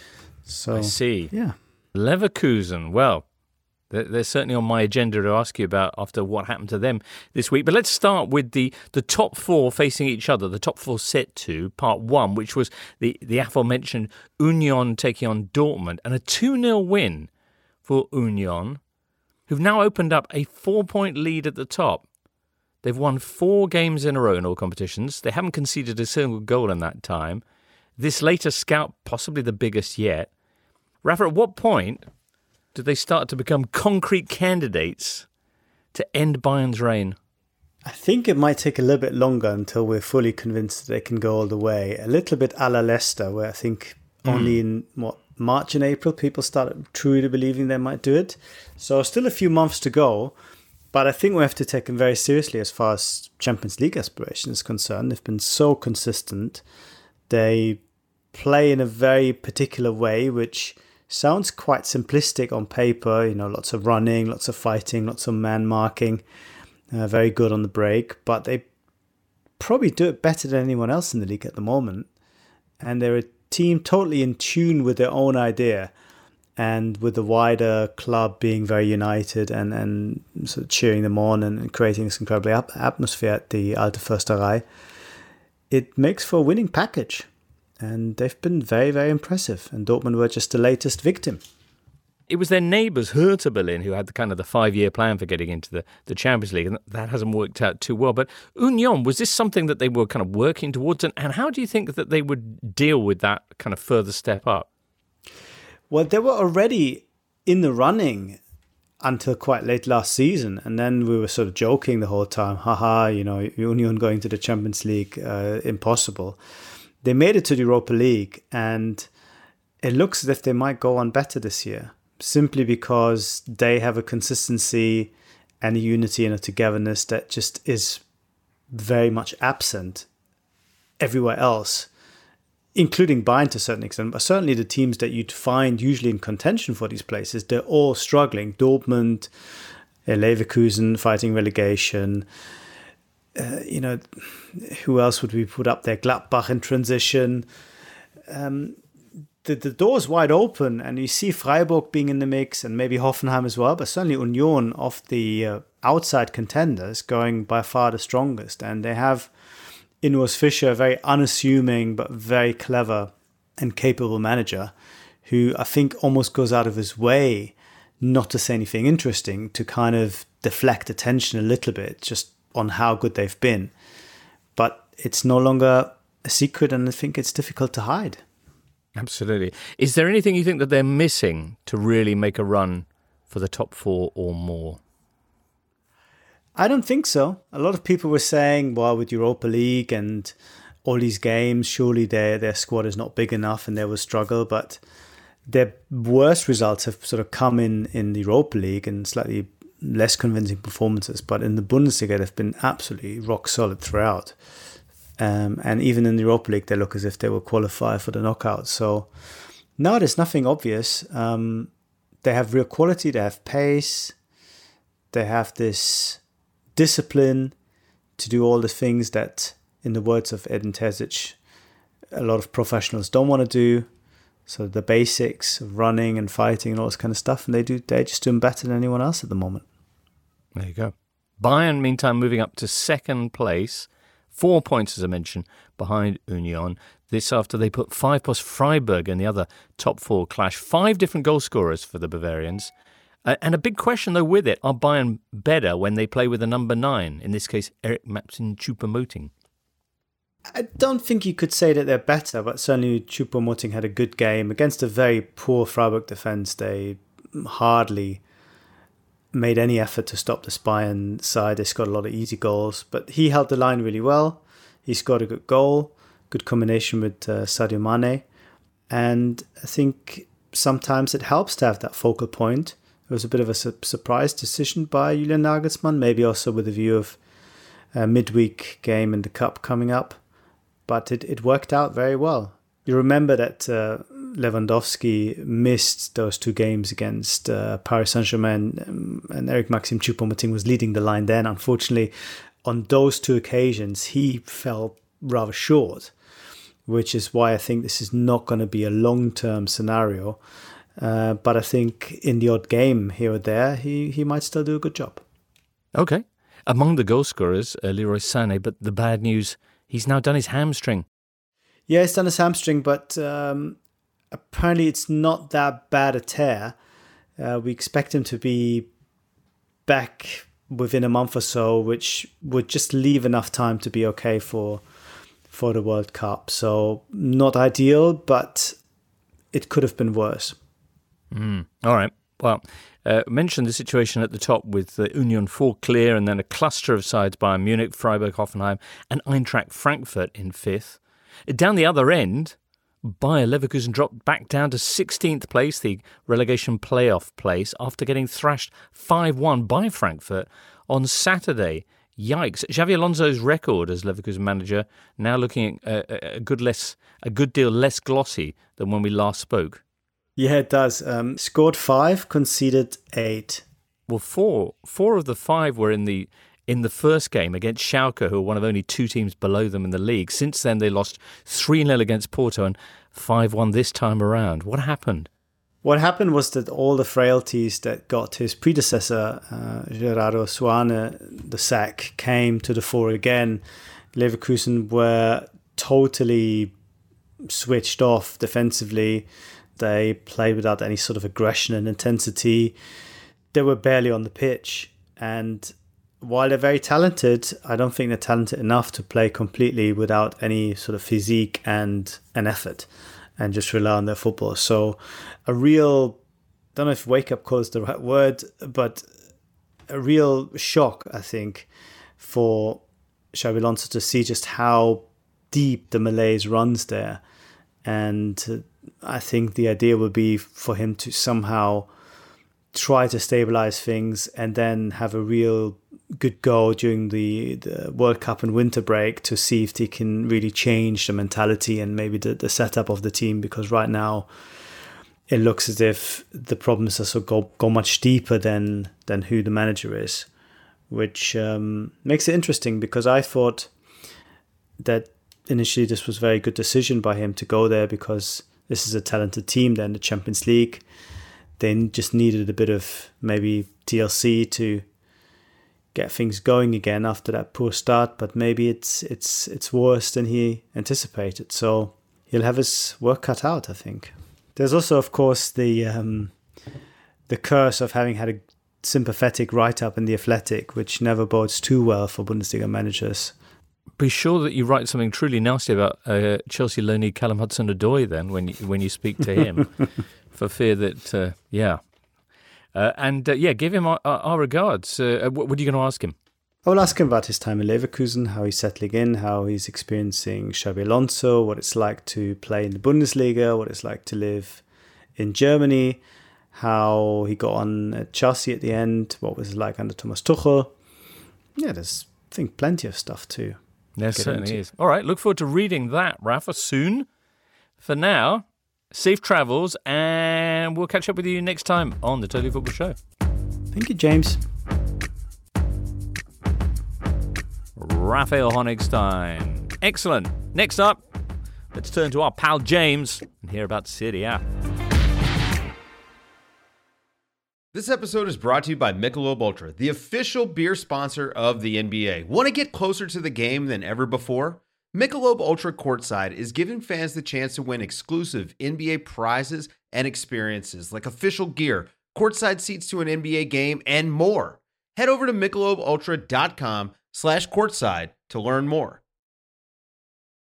So I see. Yeah. Leverkusen. Well, they're certainly on my agenda to ask you about after what happened to them this week. But let's start with the top four facing each other, the top four set to part one, which was the aforementioned Union taking on Dortmund, and a 2-0 win for Union, who've now opened up a 4-point lead at the top. They've won 4 games in a row in all competitions. They haven't conceded a single goal in that time. This latest scout, possibly the biggest yet. Rafa, at what point do they start to become concrete candidates to end Bayern's reign? I think it might take a little bit longer until we're fully convinced that they can go all the way. A little bit a la Leicester, where I think only in March and April people started truly believing they might do it. So still a few months to go, but I think we have to take them very seriously as far as Champions League aspirations is concerned. They've been so consistent. They play in a very particular way, which sounds quite simplistic on paper, lots of running, lots of fighting, lots of man marking, very good on the break, but they probably do it better than anyone else in the league at the moment. And they're a team totally in tune with their own idea, and with the wider club being very united and sort of cheering them on and creating this incredible atmosphere at the Alte Försterei. It makes for a winning package. And they've been very, very impressive. And Dortmund were just the latest victim. It was their neighbours, Hertha Berlin, who had the 5-year plan for getting into the Champions League. And that hasn't worked out too well. But Union, was this something that they were kind of working towards? And how do you think that they would deal with that kind of further step up? Well, they were already in the running until quite late last season. And then we were sort of joking the whole time. Union going to the Champions League, impossible. They made it to the Europa League, and it looks as if they might go on better this year, simply because they have a consistency and a unity and a togetherness that just is very much absent everywhere else, including Bayern to a certain extent, but certainly the teams that you'd find usually in contention for these places, they're all struggling. Dortmund, Leverkusen fighting relegation. Who else would we put up there? Gladbach in transition. The door's wide open, and you see Freiburg being in the mix, and maybe Hoffenheim as well, but certainly Union of the outside contenders going by far the strongest. And they have in Urs Fischer, a very unassuming but very clever and capable manager, who I think almost goes out of his way not to say anything interesting, to kind of deflect attention a little bit just on how good they've been. But it's no longer a secret, and I think it's difficult to hide. Absolutely. Is there anything you think that they're missing to really make a run for the top four or more? I don't think so. A lot of people were saying, well, with Europa League and all these games, surely their squad is not big enough and they will struggle. But their worst results have sort of come in the Europa League and slightly less convincing performances. But in the Bundesliga, they've been absolutely rock solid throughout. And even in the Europa League, they look as if they will qualify for the knockouts. So no, there's nothing obvious. They have real quality, they have pace, they have this discipline to do all the things that, in the words of Edin Terzic, a lot of professionals don't want to do. So the basics of running and fighting and all this kind of stuff, and they're just doing better than anyone else at the moment. There you go. Bayern, meantime, moving up to second place. 4 points, as I mentioned, behind Union. This after they put 5 plus Freiburg in the other top four clash. 5 different goal scorers for the Bavarians. And a big question, though, with it, are Bayern better when they play with a number 9? In this case, Eric Maxim Choupo-Moting. I don't think you could say that they're better, but certainly Choupo-Moting had a good game against a very poor Freiburg defence. They hardly made any effort to stop the Bayern side. They scored a lot of easy goals, but he held the line really well. He scored a good goal, good combination with Sadio Mane. And I think sometimes it helps to have that focal point. It was a bit of a surprise decision by Julian Nagelsmann, maybe also with a view of a midweek game in the Cup coming up. But it worked out very well. You remember that Lewandowski missed those 2 games against Paris Saint-Germain, and Eric Maxim Choupo-Moting was leading the line then. Unfortunately, on those 2 occasions, he fell rather short, which is why I think this is not going to be a long-term scenario. But I think in the odd game here or there, he might still do a good job. Okay. Among the goal scorers, Leroy Sané, but the bad news, he's now done his hamstring. Yeah, he's done his hamstring, but apparently it's not that bad a tear. We expect him to be back within a month or so, which would just leave enough time to be okay for the World Cup. So not ideal, but it could have been worse. All right. Well, mentioned the situation at the top with Union 4 clear and then a cluster of sides, Bayern Munich, Freiburg, Hoffenheim and Eintracht Frankfurt in 5th. Down the other end, Bayer Leverkusen dropped back down to 16th place, the relegation playoff place, after getting thrashed 5-1 by Frankfurt on Saturday. Yikes. Xabi Alonso's record as Leverkusen manager now looking a good deal less glossy than when we last spoke. Yeah, it does. Scored 5, conceded 8. Well, four of the 5 were in the first game against Schalke, who are one of only 2 teams below them in the league. Since then, they lost 3-0 against Porto and 5-1 this time around. What happened? What happened was that all the frailties that got his predecessor, Gerardo Suane, the sack, came to the fore again. Leverkusen were totally switched off defensively. They played without any sort of aggression and intensity. They were barely on the pitch. And while they're very talented, I don't think they're talented enough to play completely without any sort of physique and an effort and just rely on their football. So a real, I don't know if wake-up call is the right word, but a real shock, I think, for Xabi Alonso to see just how deep the Malaise runs there. And I think the idea would be for him to somehow try to stabilize things and then have a real good go during the World Cup and winter break to see if they can really change the mentality and maybe the setup of the team, because right now it looks as if the problems also go much deeper than who the manager is, which makes it interesting, because I thought that initially this was a very good decision by him to go there, because this is a talented team. They're in the Champions League. They just needed a bit of maybe TLC to get things going again after that poor start, but maybe it's worse than he anticipated. So he'll have his work cut out, I think. There's also, of course, the curse of having had a sympathetic write-up in The Athletic, which never bodes too well for Bundesliga managers. Be sure that you write something truly nasty about Chelsea loanee Callum Hudson-Odoi then when you speak to him, for fear that, give him our regards. What are you going to ask him? I will ask him about his time in Leverkusen, how he's settling in, how he's experiencing Xabi Alonso, what it's like to play in the Bundesliga, what it's like to live in Germany, how he got on at Chelsea at the end, what was it like under Thomas Tuchel. Yeah, there's, I think, plenty of stuff too. There certainly is. All right, look forward to reading that, Rafa, soon. For now, safe travels, and we'll catch up with you next time on the Totally Football Show. Thank you, James. Raphael Honigstein. Excellent. Next up, let's turn to our pal James and hear about Serie A. This episode is brought to you by Michelob Ultra, the official beer sponsor of the NBA. Want to get closer to the game than ever before? Michelob Ultra Courtside is giving fans the chance to win exclusive NBA prizes and experiences like official gear, courtside seats to an NBA game, and more. Head over to MichelobUltra.com/courtside to learn more.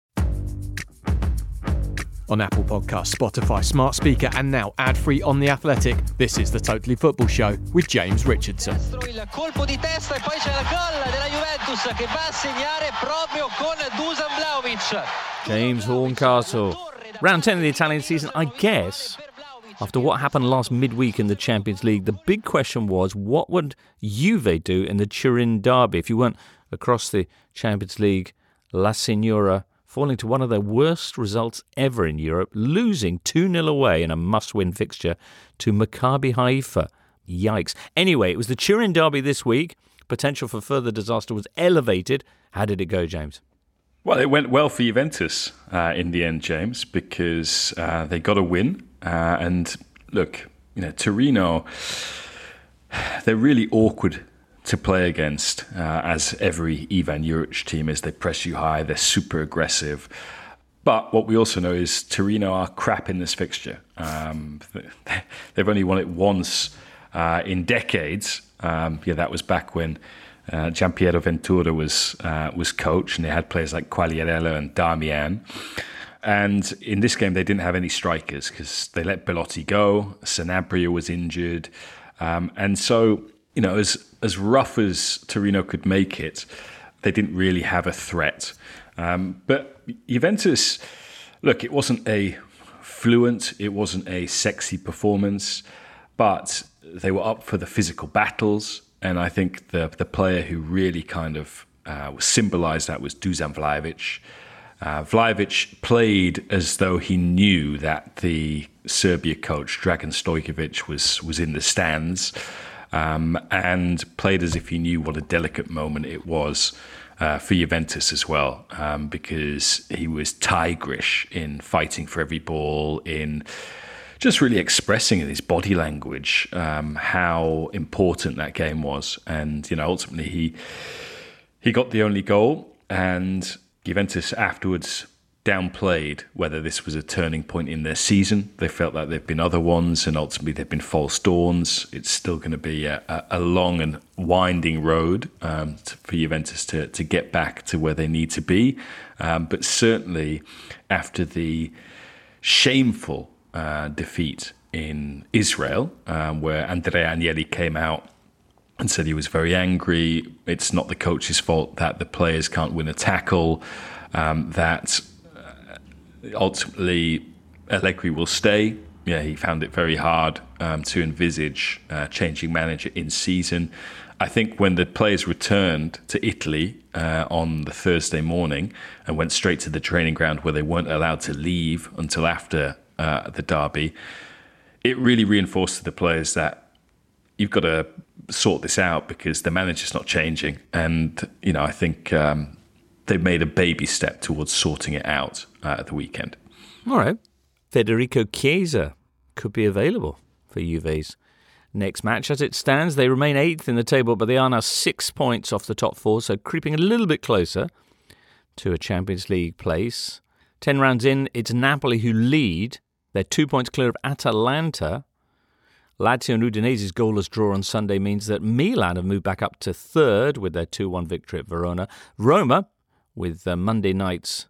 On Apple Podcasts, Spotify, Smart Speaker, and now ad-free on The Athletic, this is the Totally Football Show with James Richardson. Il colpo di testa e poi c'è il gol della Juventus che va a segnare proprio con Dusan Vlahovic. James Horncastle. Round 10 of the Italian season, I guess. After what happened last midweek in the Champions League, the big question was, what would Juve do in the Turin derby if you weren't across the Champions League? La Signora falling to one of their worst results ever in Europe, losing 2-0 away in a must-win fixture to Maccabi Haifa. Yikes. Anyway, it was the Turin derby this week. Potential for further disaster was elevated. How did it go, James? Well, it went well for Juventus in the end, James, because they got a win. And look, Torino, they're really awkward to play against, as every Ivan Juric team is. They press you high, they're super aggressive. But what we also know is Torino are crap in this fixture. They've only won it once in decades. That was back when Gianpiero Ventura was coach, and they had players like Quagliarella and Darmian. And in this game, they didn't have any strikers because they let Belotti go. Sanabria was injured. And so, as rough as Torino could make it, they didn't really have a threat. But Juventus, look, it wasn't a fluent, it wasn't a sexy performance, but they were up for the physical battles. And I think the player who really kind of symbolised that was Dusan Vlahovic. Vlahovic played as though he knew that the Serbia coach, Dragan Stojkovic, was in the stands, and played as if he knew what a delicate moment it was for Juventus as well, because he was tigerish in fighting for every ball, in just really expressing in his body language how important that game was. And, ultimately he got the only goal, and Juventus afterwards downplayed whether this was a turning point in their season. They felt like there have been other ones, and ultimately they've been false dawns. It's still going to be a long and winding road for Juventus to get back to where they need to be. But certainly after the shameful defeat in Israel, where Andrea Agnelli came out and said he was very angry. It's not the coach's fault that the players can't win a tackle, that ultimately Allegri will stay. Yeah, he found it very hard to envisage changing manager in season. I think when the players returned to Italy on the Thursday morning and went straight to the training ground where they weren't allowed to leave until after the derby, it really reinforced to the players that you've got to sort this out because the manager's not changing. And, I think they made a baby step towards sorting it out at the weekend. All right. Federico Chiesa could be available for Juve's next match. As it stands, they remain 8th in the table, but they are now 6 points off the top 4, so creeping a little bit closer to a Champions League place. 10 rounds in, it's Napoli who lead. They're 2 points clear of Atalanta. Lazio and Udinese's goalless draw on Sunday means that Milan have moved back up to 3rd with their 2-1 victory at Verona. Roma, with Monday night's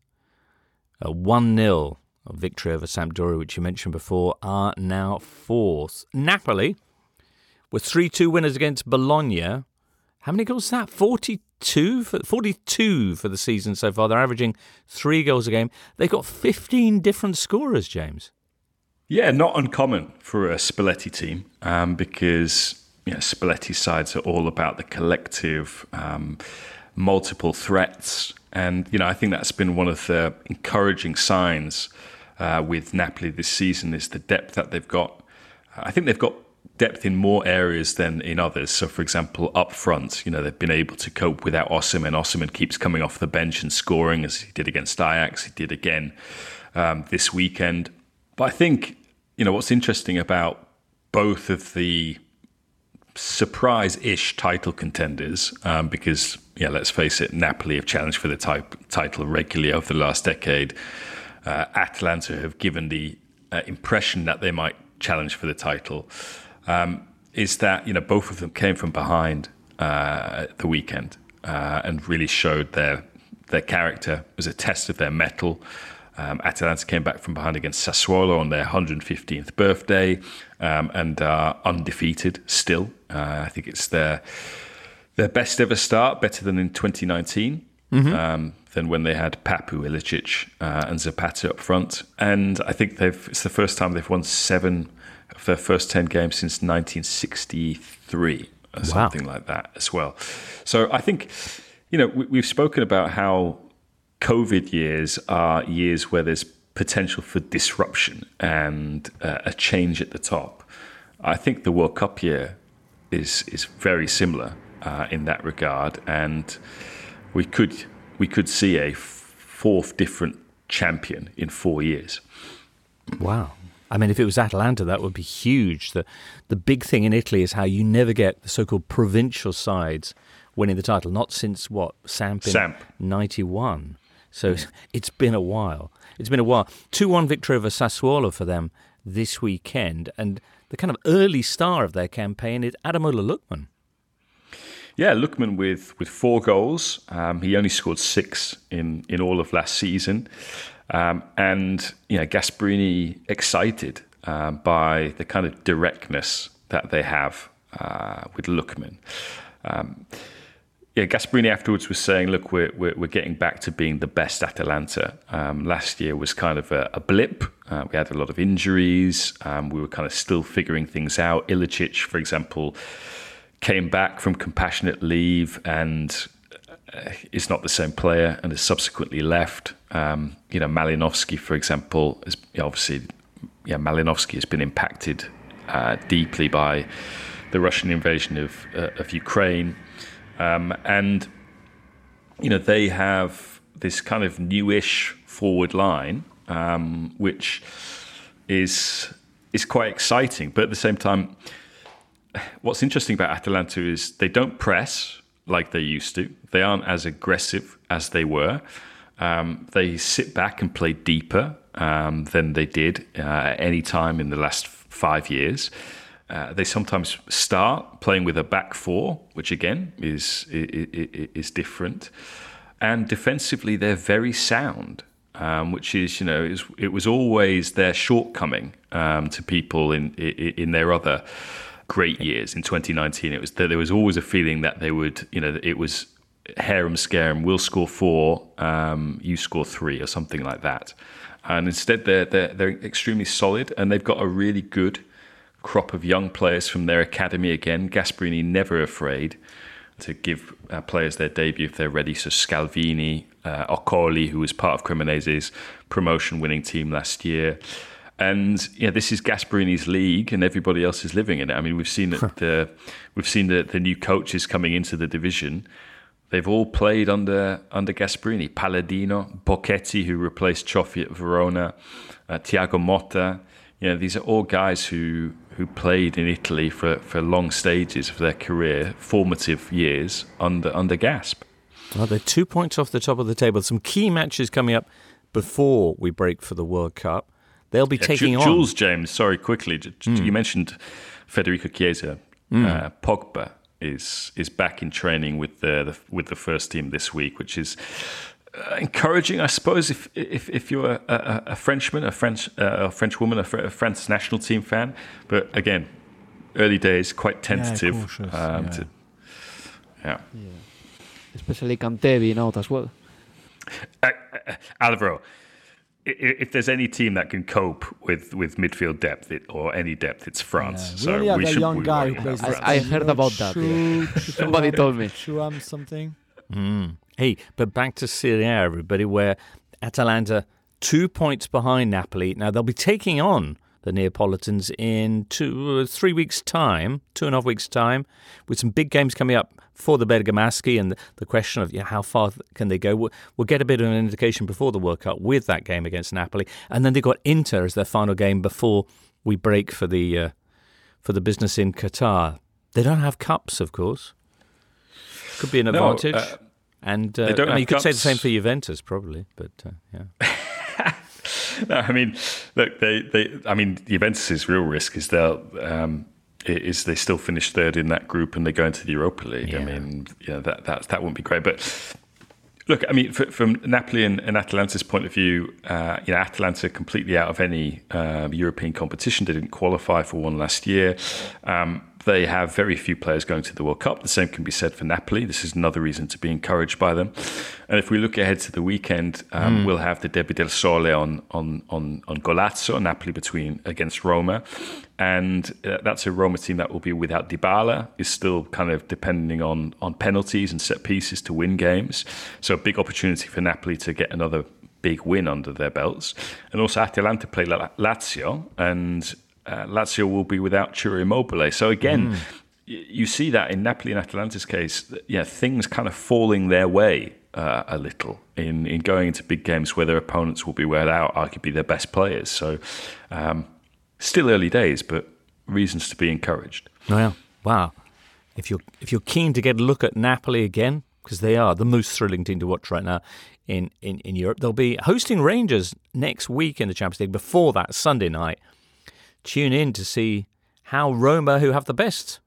1-0 victory over Sampdoria, which you mentioned before, are now 4th. Napoli, with 3-2 winners against Bologna. How many goals is that? 42 for the season so far. They're averaging 3 goals a game. They've got 15 different scorers, James. Yeah, not uncommon for a Spalletti team because Spalletti's sides are all about the collective, multiple threats. And, I think that's been one of the encouraging signs with Napoli this season is the depth that they've got. I think they've got depth in more areas than in others. So, for example, up front, they've been able to cope without Osimhen. Osimhen keeps coming off the bench and scoring, as he did against Ajax. He did again this weekend. But I think, what's interesting about both of the surprise-ish title contenders, because, let's face it, Napoli have challenged for the title regularly over the last decade. Atalanta have given the impression that they might challenge for the title, is that, both of them came from behind at the weekend and really showed their character as a test of their mettle. Atalanta came back from behind against Sassuolo on their 115th birthday and are undefeated still. I think it's their best ever start, better than in 2019, than when they had Papu, Ilicic and Zapata up front. And I think it's the first time they've won 7 of their first 10 games since 1963 or something like that as well. So I think, we've spoken about how COVID years are years where there's potential for disruption and a change at the top. I think the World Cup year is very similar in that regard, and we could see a 4th different champion in 4 years. Wow. I mean, if it was Atalanta, that would be huge. The big thing in Italy is how you never get the so-called provincial sides winning the title, not since, Samp in 91. So it's been a while. 2-1 victory over Sassuolo for them this weekend. And the kind of early star of their campaign is Ademola Lookman. Yeah, Lookman with 4 goals. He only scored 6 in all of last season. And Gasperini excited by the kind of directness that they have with Lookman. Gasperini afterwards was saying, look, we're getting back to being the best Atalanta. Last year was kind of a blip. We had a lot of injuries. We were kind of still figuring things out. Ilicic, for example, came back from compassionate leave and is not the same player and has subsequently left. Malinovsky, for example, is Malinovsky has been impacted deeply by the Russian invasion of Ukraine. And they have this kind of newish forward line, which is quite exciting. But at the same time, what's interesting about Atalanta is they don't press like they used to. They aren't as aggressive as they were. They sit back and play deeper than they did at any time in the last 5 years. They sometimes start playing with a back 4, which again is different. And defensively, they're very sound, which is it was always their shortcoming to people in their other great years. In 2019, there was always a feeling that they would it was harem scarum. We'll score 4, you score 3, or something like that. And instead, they're extremely solid, and they've got a really good crop of young players from their academy again. Gasperini never afraid to give players their debut if they're ready. So Scalvini, Occoli, who was part of Cremonese's promotion-winning team last year. And this is Gasperini's league, and everybody else is living in it. I mean, we've seen the new coaches coming into the division. They've all played under Gasperini. Palladino, Bocchetti, who replaced Cioffi at Verona, Thiago Motta. These are all guys who played in Italy for long stages of their career, formative years under Gasp. Well, they're 2 points off the top of the table. Some key matches coming up before we break for the World Cup. They'll be taking on... Jules, James, sorry, quickly. You mentioned Federico Chiesa. Pogba is back in training with the first team this week, which is encouraging, I suppose, if you're a Frenchman, a French woman, a France national team fan. But again, early days, quite tentative. Especially Kanté being out as well. Alvaro, if there's any team that can cope with midfield depth or any depth, it's France. Yeah, so we should. Young guy who plays I heard about that. Somebody told me. Something. Hey, but back to Serie A, everybody, where Atalanta 2 points behind Napoli. Now, they'll be taking on the Neapolitans in 3 weeks' time, 2.5 weeks' time, with some big games coming up for the Bergamaschi, and the question of how far can they go. We'll get a bit of an indication before the World Cup with that game against Napoli. And then they've got Inter as their final game before we break for the business in Qatar. They don't have cups, of course. Could be an advantage. And you could say the same for Juventus, probably, but yeah. No, I mean, look, Juventus's real risk is they still finish third in that group and they go into the Europa League. Yeah. I mean, that wouldn't be great. But Look, I mean, from Napoli and Atalanta's point of view, Atalanta completely out of any European competition. They didn't qualify for one last year. They have very few players going to the World Cup. The same can be said for Napoli. This is another reason to be encouraged by them. And if we look ahead to the weekend, we'll have the Derby del Sole on Golazzo, Napoli against Roma. And that's a Roma team that will be without Dybala, is still kind of depending on penalties and set pieces to win games. So a big opportunity for Napoli to get another big win under their belts. And also Atalanta play Lazio, and Lazio will be without Ciro Immobile. So again, you see that in Napoli and Atalanta's case, things kind of falling their way a little in going into big games where their opponents will be without arguably their best players. So still early days, but reasons to be encouraged. Well, wow. If you're keen to get a look at Napoli again, because they are the most thrilling team to watch right now in Europe, they'll be hosting Rangers next week in the Champions League. Before that, Sunday night, tune in to see how Roma, who have the best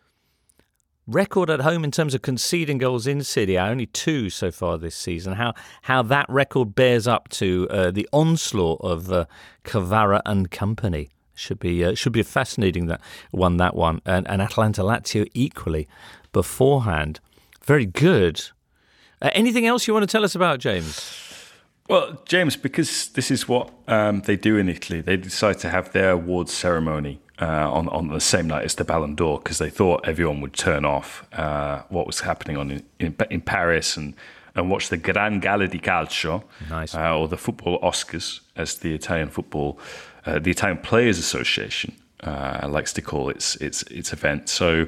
record at home in terms of conceding goals in Serie A, only 2 so far this season, how that record bears up to the onslaught of Kvara and company. Should be a fascinating one. And Atalanta Lazio equally beforehand. Very good. Anything else you want to tell us about, James? Well, James, because this is what they do in Italy, they decide to have their awards ceremony on the same night as the Ballon d'Or, because they thought everyone would turn off what was happening in Paris and watch the Gran Gala di Calcio, nice. Or the football Oscars, as the Italian Players Association likes to call its event. So.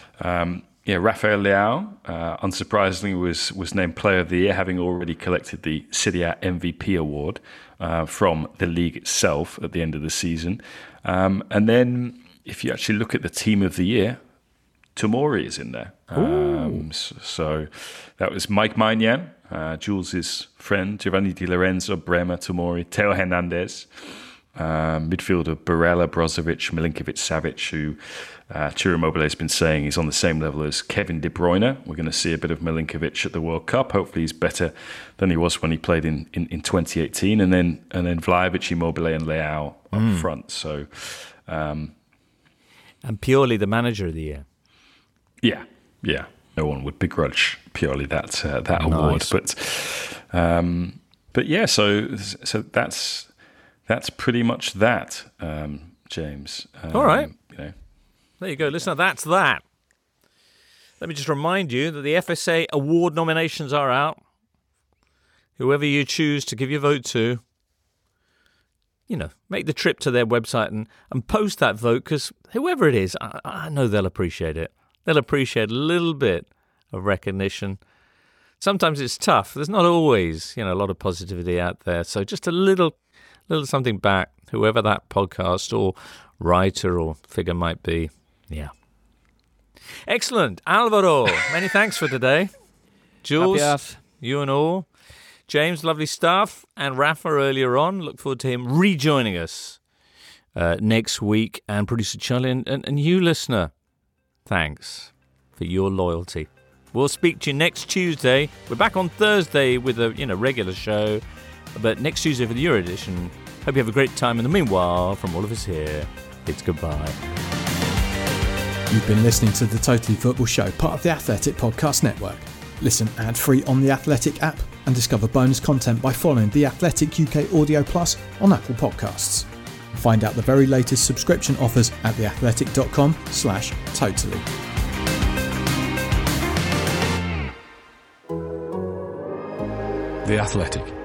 Rafael Leao, unsurprisingly, was named Player of the Year, having already collected the Serie A MVP award from the league itself at the end of the season. And then, if you actually look at the Team of the Year, Tomori is in there. So that was Mike Maignan, Jules' friend, Giovanni Di Lorenzo, Bremer, Tomori, Theo Hernandez, midfielder Barella, Brozovic, Milinkovic-Savic, who Ciro Immobile has been saying he's on the same level as Kevin De Bruyne. We're going to see a bit of Milinkovic at the World Cup. Hopefully he's better than he was when he played in 2018. And then Vlahovic, Immobile and Leao up front. So, and Pioli, the manager of the year. Yeah. No one would begrudge Pioli that award. But yeah, so that's pretty much that, James. All right. There you go, listener. That's that. Let me just remind you that the FSA award nominations are out. Whoever you choose to give your vote to, make the trip to their website and post that vote, because whoever it is, I know they'll appreciate it. They'll appreciate a little bit of recognition. Sometimes it's tough. There's not always, a lot of positivity out there. So just a little something back, whoever that podcast or writer or figure might be. Yeah. Excellent. Alvaro, many thanks for today. Jules, you and all. James, lovely stuff. And Rafa earlier on. Look forward to him rejoining us next week. And producer Charlie and you, listener, thanks for your loyalty. We'll speak to you next Tuesday. We're back on Thursday with a regular show. But next Tuesday for the Euro edition. Hope you have a great time. In the meanwhile, from all of us here, it's goodbye. You've been listening to The Totally Football Show, part of the Athletic Podcast Network. Listen ad-free on the Athletic app and discover bonus content by following The Athletic UK Audio Plus on Apple Podcasts. Find out the very latest subscription offers at theathletic.com/totally. The Athletic.